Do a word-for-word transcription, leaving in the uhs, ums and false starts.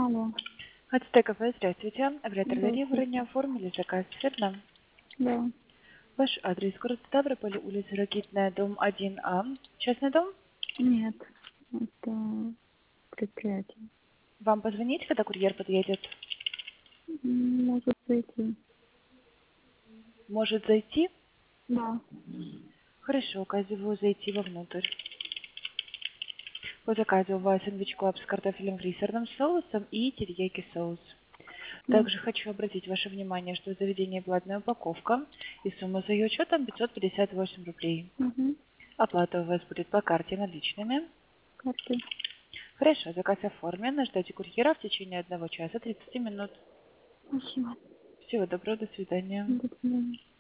Алло, Ацтек кафе, здравствуйте. Оператор Дарья, не здравствуйте. оформили заказ, верно? Да, Ваш адрес: город Ставрополь, улица Ракитная, дом один А. Частный дом? нет, это предприятие. Вам позвонить, когда курьер подъедет? М, Может зайти. Может зайти? Да. Хорошо, указываю зайти вовнутрь. По заказу у вас сэндвич клаб с картофелем фри, сырным соусом и терияки соус. Да. Также хочу обратить ваше внимание, что в заведении платная упаковка и сумма за ее учетом пятьсот пятьдесят восемь рублей. Угу. Оплата у вас будет по карте наличными. Карты. Хорошо, заказ оформлен. Ждете курьера в течение одного часа тридцати минут. Спасибо. Всего доброго, до свидания. До свидания.